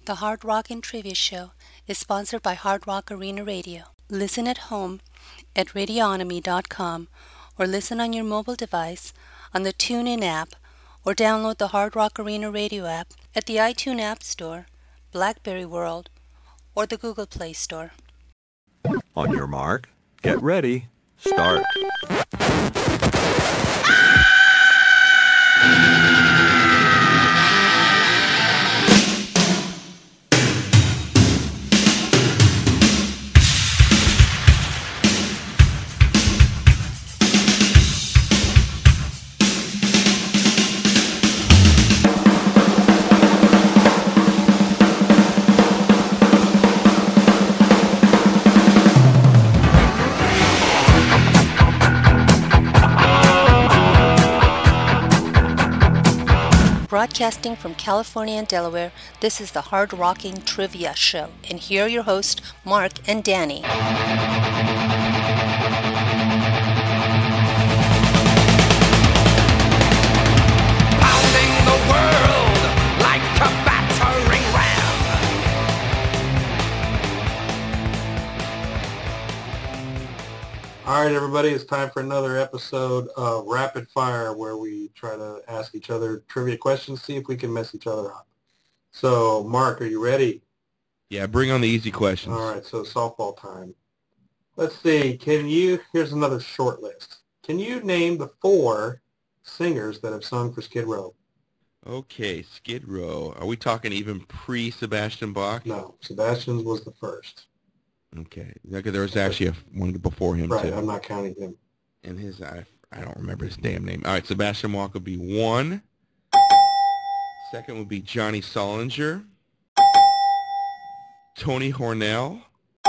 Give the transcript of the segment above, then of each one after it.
The Hard Rock and Trivia Show is sponsored by Hard Rock Arena Radio. Listen at home at radionomy.com or listen on your mobile device on the TuneIn app or download the Hard Rock Arena Radio app at the iTunes App Store, BlackBerry World, or the Google Play Store. On your mark, get ready, start. Broadcasting from California and Delaware, this is the Hard Rocking Trivia Show. And here are your hosts, Mark and Danny. Pounding the world like a battering ram. All right, everybody, it's time for another episode of Rapid Fire, where we try to ask each other trivia questions, see if we can mess each other up. So, Mark, are you ready? Yeah, bring on the easy questions. All right, so softball time. Let's see, here's another short list. Can you name the 4 singers that have sung for Skid Row? Okay, Skid Row. Are we talking even pre-Sebastian Bach? No, Sebastian's was the first. Okay. There was actually one before him, right, too. I'm not counting him. And I don't remember his damn name. All right, Sebastian Bach would be 1. Second would be Johnny Solinger. Tony Harnell.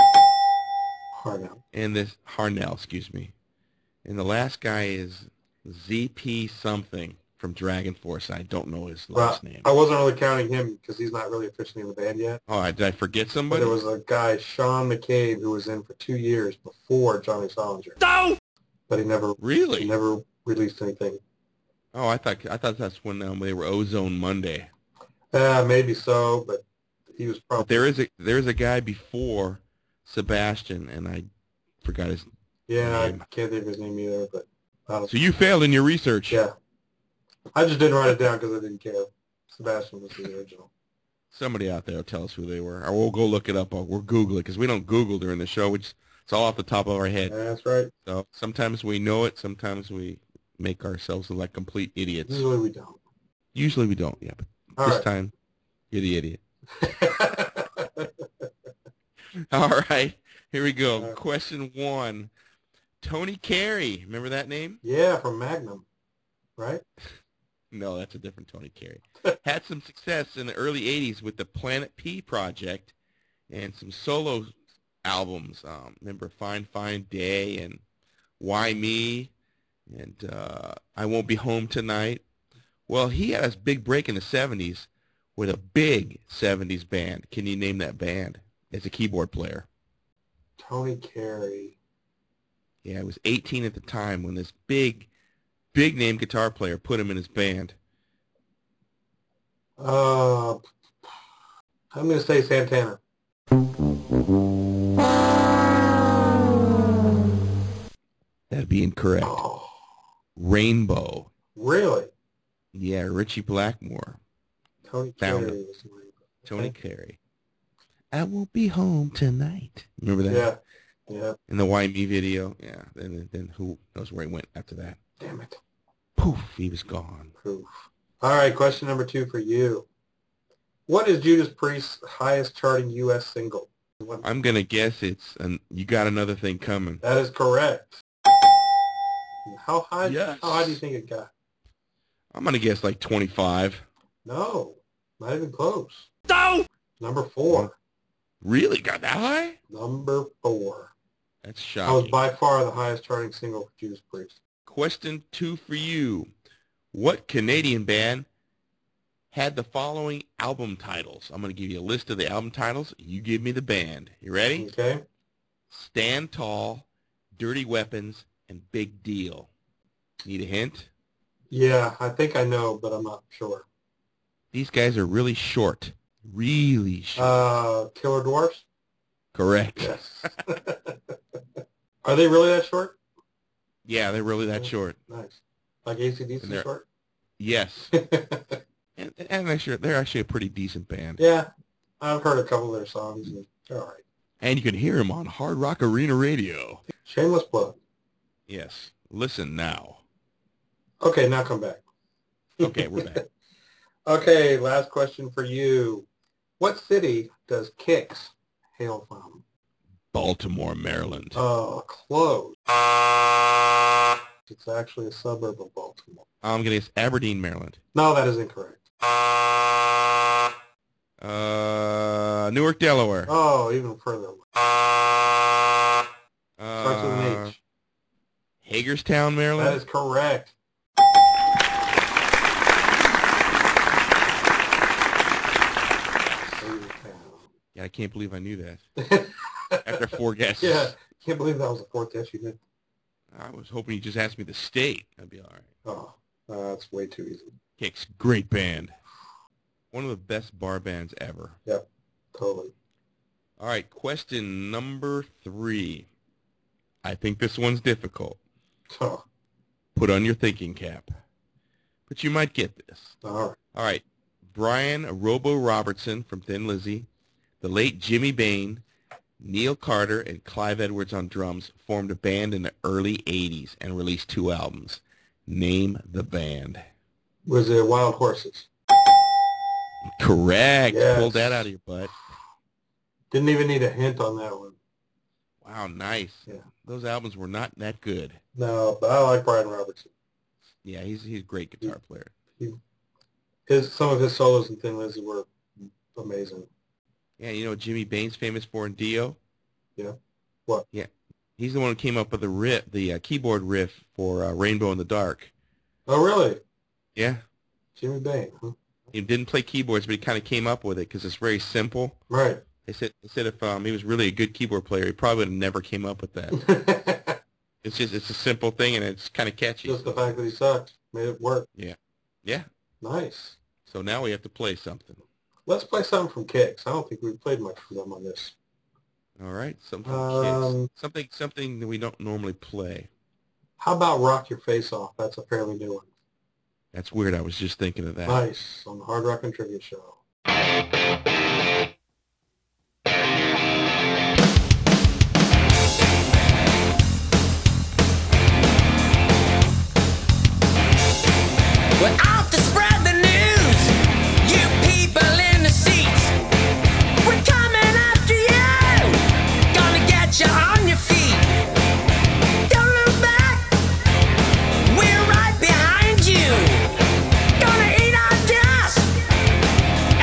Harnell, excuse me. And the last guy is ZP something from Dragon Force. I don't know his last name. I wasn't really counting him because he's not really officially in the band yet. Oh, did I forget somebody? But there was a guy, Sean McCabe, who was in for 2 years before Johnny Solinger. No! But he never released anything. Oh, I thought that's when they were Ozone Monday. Maybe so, but he was probably. But there is a guy before Sebastian, and I forgot his name. I can't think of his name either. But so you failed in your research. Yeah, I just didn't write it down because I didn't care. Sebastian was the original. Somebody out there will tell us who they were, or we'll go look it up. We'll Google it because we don't Google during the show. It's all off the top of our head. Yeah, that's right. So sometimes we know it. Sometimes we make ourselves look like complete idiots. Usually we don't. Yeah, but this time, you're the idiot. All right, here we go. Question 1. Tony Carey. Remember that name? Yeah, from Magnum, right? No, that's a different Tony Carey. Had some success in the early 80s with the Planet P project and some solo albums. Remember Fine Fine Day and Why Me and I Won't Be Home Tonight. Well, he had a big break in the 70s with a big 70s band. Can you name that band as a keyboard player? Tony Carey. Yeah, he was 18 at the time when this big name guitar player put him in his band. I'm going to say Santana. That'd be incorrect. Oh. Rainbow. Really? Yeah, Richie Blackmore. Tony Found Carey him. was the Rainbow. Tony Carey. I won't be home tonight. Remember that? Yeah. Yeah. In the Why Me video. Yeah. Then who knows where he went after that? Damn it. Poof, he was gone. Poof. All right, question number 2 for you. What is Judas Priest's highest charting U.S. single? I'm going to guess it's You Got Another Thing Coming. That is correct. How high? Yes. How high do you think it got? I'm going to guess like 25. No, not even close. No! Number 4. Really? Got that high? Number 4. That's That was shocking. by far the highest charting single for Judas Priest. Question 2 for you. What Canadian band had the following album titles? I'm going to give you a list of the album titles. You give me the band. You ready? Okay. Stand Tall, Dirty Weapons, and Big Deal. Need a hint? Yeah, I think I know, but I'm not sure. These guys are really short. Really short. Killer Dwarfs? Correct. Yes. Are they really that short? Yeah, they're really that short. Nice. Like AC/DC short? Yes. and they're actually a pretty decent band. Yeah. I've heard a couple of their songs, and they're all right. And you can hear them on Hard Rock Arena Radio. Shameless plug. Yes. Listen now. Okay, now come back. Okay, we're back. Okay, last question for you. What city does Kix hail from? Baltimore, Maryland. Oh, close. It's actually a suburb of Baltimore. I'm going to guess Aberdeen, Maryland. No, that is incorrect. Newark, Delaware. Oh, even further away. Starts with an H. Hagerstown, Maryland. That is correct. Yeah, I can't believe I knew that. After 4 guesses. Yeah, can't believe that was the fourth guess you did. I was hoping you just asked me the state. That'd be all right. Oh, that's way too easy. Kix, great band. One of the best bar bands ever. Yep, totally. All right, question number 3. I think this one's difficult. Oh, Put on your thinking cap. But you might get this. all right. All right, Brian Robo Robertson from Thin Lizzy, the late Jimmy Bain, Neil Carter, and Clive Edwards on drums formed a band in the early 80s and released 2 albums. Name the band. Was it Wild Horses? Correct. Yes. Pulled that out of your butt. Didn't even need a hint on that one. Wow, nice. Yeah. Those albums were not that good. No, but I like Brian Robertson. Yeah, he's a great guitar player. Some of his solos in Thin Lizzy were amazing. Yeah, you know what Jimmy Bain's famous for in Dio? Yeah. What? Yeah. He's the one who came up with the keyboard riff for Rainbow in the Dark. Oh, really? Yeah. Jimmy Bain, huh? He didn't play keyboards, but he kind of came up with it because it's very simple. Right. They said if he was really a good keyboard player, he probably would have never came up with that. It's a simple thing, and it's kind of catchy. Just the fact that he sucked made it work. Yeah. Yeah. Nice. So now we have to play something. Let's play something from Kix. I don't think we've played much from them on this. All right. Something that we don't normally play. How about Rock Your Face Off? That's a fairly new one. That's weird. I was just thinking of that. Nice. On the Hard Rock and Trivia Show. We're out to spread the news. You people in the seats. We're coming after you. Gonna get you on your feet. Don't look back. We're right behind you. Gonna eat our dust.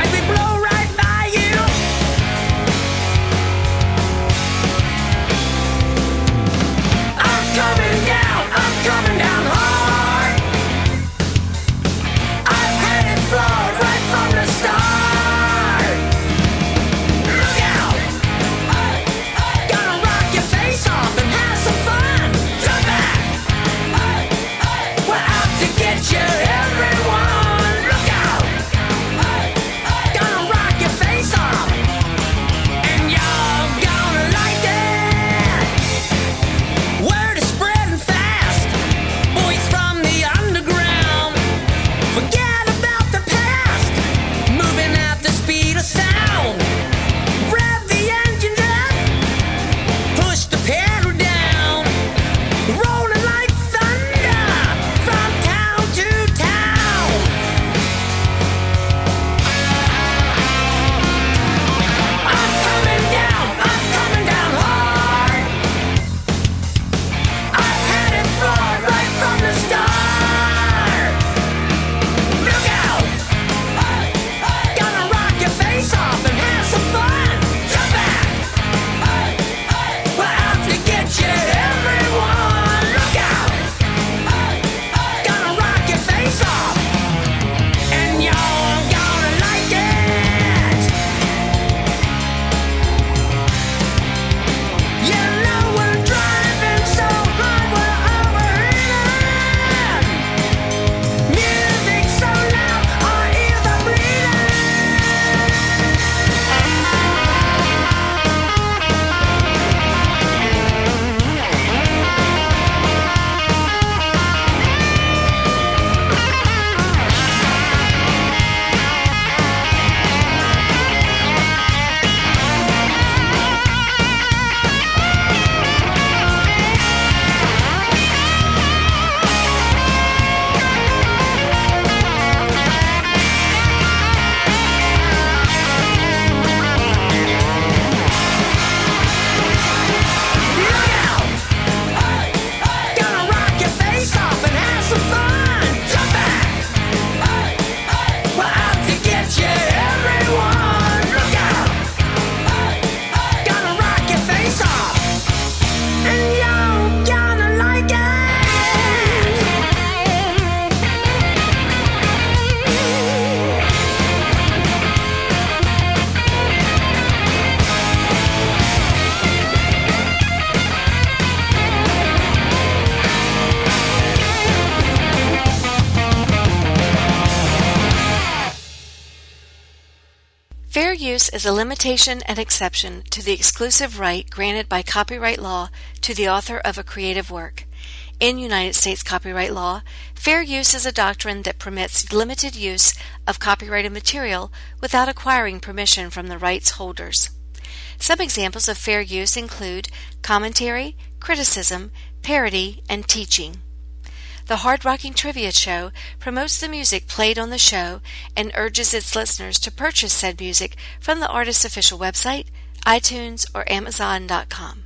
Fair use is a limitation and exception to the exclusive right granted by copyright law to the author of a creative work. In United States copyright law, fair use is a doctrine that permits limited use of copyrighted material without acquiring permission from the rights holders. Some examples of fair use include commentary, criticism, parody, and teaching. The Hard Rocking Trivia Show promotes the music played on the show and urges its listeners to purchase said music from the artist's official website, iTunes, or Amazon.com.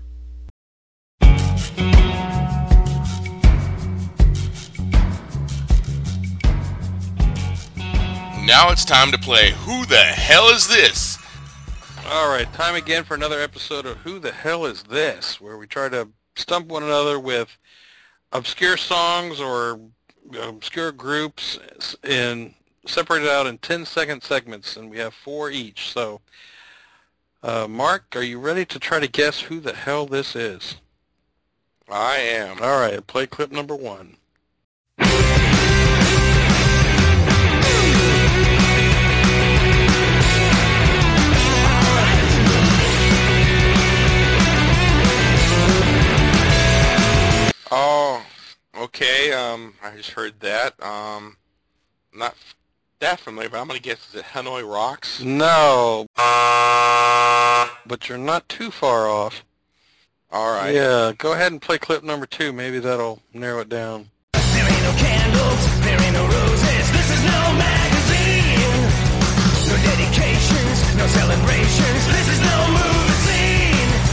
Now it's time to play Who the Hell Is This? All right, time again for another episode of Who the Hell Is This, where we try to stump one another with obscure songs or obscure groups and separated out in 10-second segments, and we have 4 each. So, Mark, are you ready to try to guess who the hell this is? I am. All right, play clip number 1. Oh, okay. I just heard that. Not that familiar, but I'm gonna guess is it Hanoi Rocks? No, but you're not too far off. All right. Yeah, go ahead and play clip number 2. Maybe that'll narrow it down. There ain't no candles, there ain't no roses. This is no magazine. No dedications, no celebrations. This is no movie scene.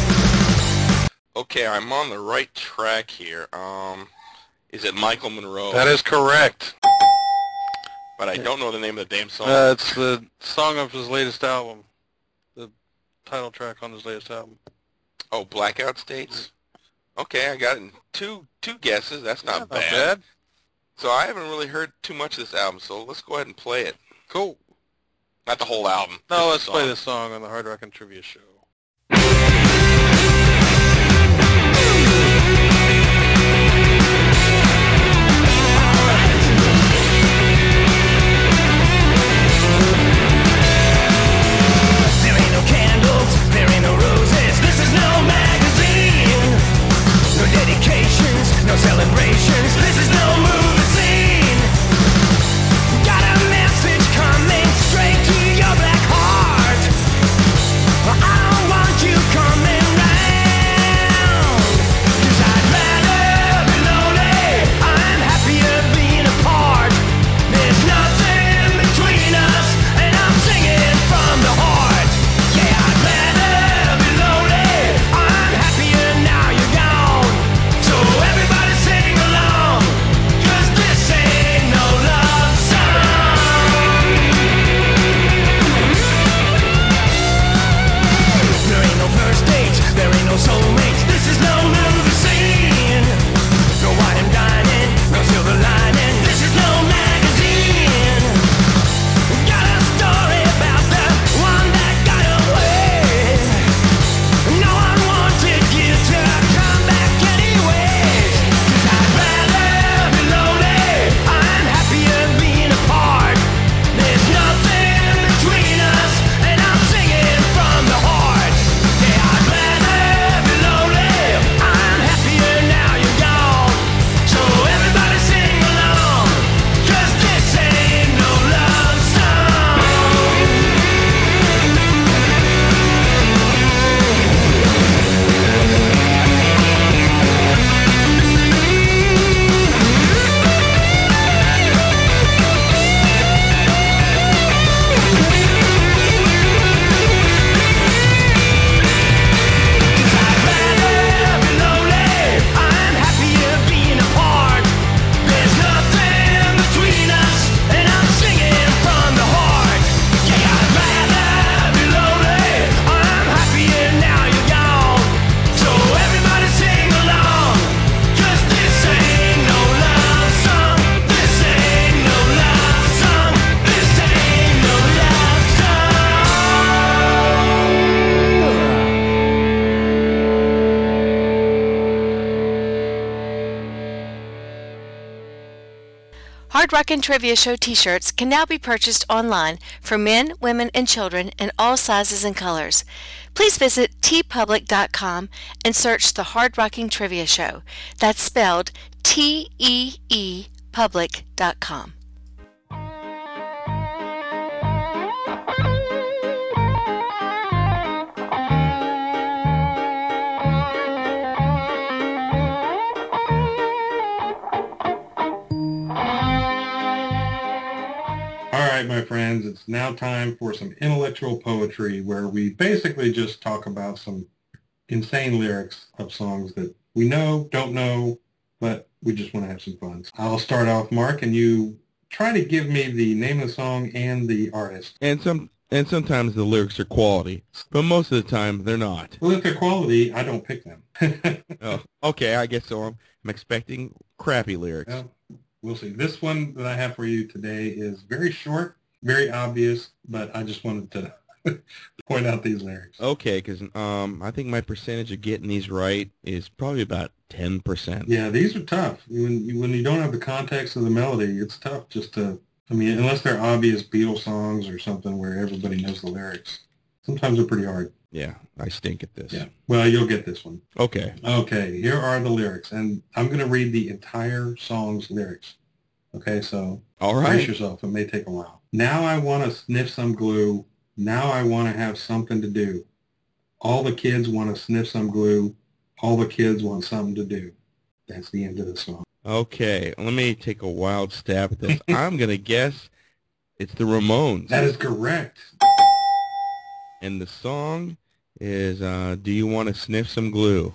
Okay, I'm on the right track here. Is it Michael Monroe? That is correct. But I don't know the name of the damn song. It's the song of his latest album, the title track on his latest album. Oh, Blackout States? Okay, I got it in two guesses. That's not Not bad. bad. So I haven't really heard too much of this album, so let's go ahead and play it. Cool. Not the whole album. No, just let's the play song. this song on the Hard Rockin' Trivia Show. There ain't no candles, there ain't no roses. This is no magazine. No dedications, no celebrations. This is no movie scene. Got a message coming straight to your black heart. I don't Hard Rockin' Trivia Show t-shirts can now be purchased online for men, women, and children in all sizes and colors. Please visit tpublic.com and search the Hard Rockin' Trivia Show. That's spelled T-E-E public.com. All right, my friends, it's now time for some intellectual poetry where we basically just talk about some insane lyrics of songs that we know, don't know, but we just want to have some fun. I'll start off, Mark, and you try to give me the name of the song and the artist. And sometimes the lyrics are quality, but most of the time they're not. Well, if they're quality, I don't pick them. Oh, okay, I guess so. I'm expecting crappy lyrics. Well, we'll see. This one that I have for you today is very short, very obvious, but I just wanted to point out these lyrics. Okay, because I think my percentage of getting these right is probably about 10%. Yeah, these are tough. When you don't have the context of the melody, it's tough just to, I mean, unless they're obvious Beatles songs or something where everybody knows the lyrics. Sometimes they're pretty hard. Yeah, I stink at this. Yeah, well, you'll get this one. Okay. Okay, here are the lyrics, and I'm going to read the entire song's lyrics. Okay, so All right. brace yourself. It may take a while. Now I want to sniff some glue. Now I want to have something to do. All the kids want to sniff some glue. All the kids want something to do. That's the end of the song. Okay, let me take a wild stab at this. I'm going to guess it's the Ramones. That is correct. And the song is Do You Want to Sniff Some Glue?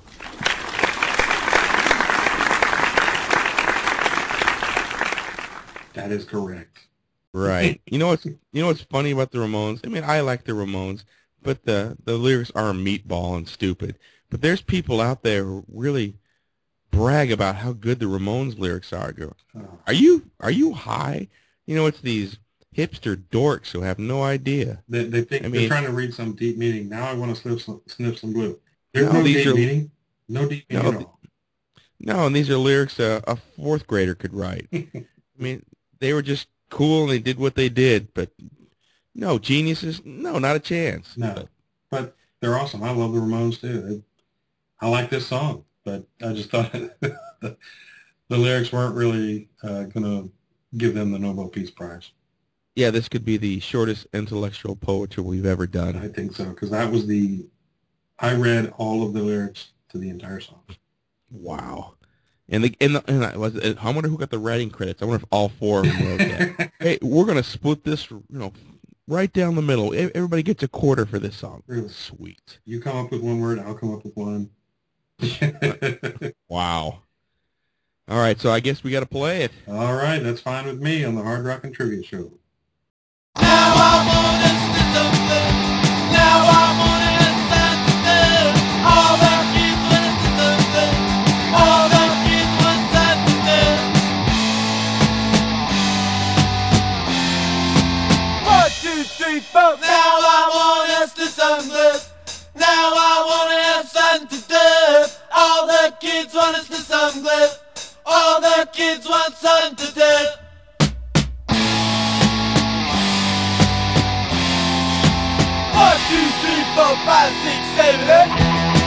That is correct. Right. You know what's funny about the Ramones? I mean, I like the Ramones, but the lyrics are meatball and stupid. But there's people out there who really brag about how good the Ramones lyrics are. Go, are you high? You know, it's these hipster dorks who have no idea. They think they're trying to read some deep meaning. Now I want to sniff some glue. There's no deep meaning. No deep meaning at all. No, and these are lyrics a fourth grader could write. I mean, they were just cool and they did what they did, but no, geniuses, no, not a chance. No, but they're awesome. I love the Ramones too. I like this song, but I just thought the lyrics weren't really going to give them the Nobel Peace Prize. Yeah, this could be the shortest intellectual poetry we've ever done. I think so, because that was I read all of the lyrics to the entire song. Wow. And I wonder who got the writing credits. I wonder if all four of them wrote that. Hey, we're going to split this, right down the middle. Everybody gets a quarter for this song. Really? Sweet. You come up with one word, I'll come up with one. Wow. All right, so I guess we got to play it. All right, that's fine with me on the Hard Rockin' Trivia Show. Now I wanna sniff some glue. Now I wanna have something to do. All the kids wanna sniff some glue. All the kids want something to do. 1, 2, 3, 4. Now I wanna sniff some glue. Now I wanna have something to do. All the kids wanna sniff some glue. All the kids want something to do. 1, 2, 3, 4, 5, 6, 7, 8.